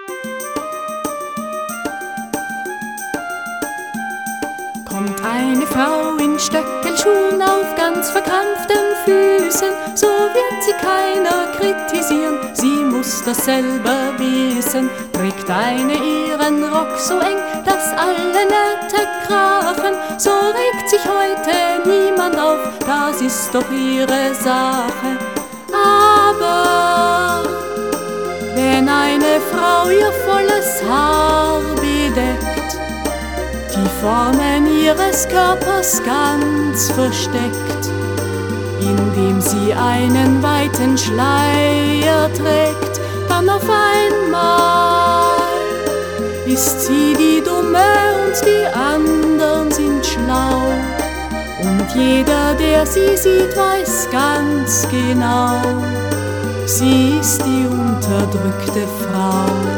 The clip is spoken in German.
Kommt eine Frau in Stöckelschuhen auf ganz verkrampften Füßen, so wird sie keiner kritisieren, sie muss das selber wissen. Trägt eine ihren Rock so eng, dass alle Nähte krachen, so regt sich heute niemand auf, das ist doch ihre Sache. Aber wenn eine Frau ihr volles Haar bedeckt, die Formen ihres Körpers ganz versteckt, indem sie einen weiten Schleier trägt, dann auf einmal ist sie die Dumme und die anderen sind schlau. Und jeder, der sie sieht, weiß ganz genau, sie ist die unterdrückte Frau.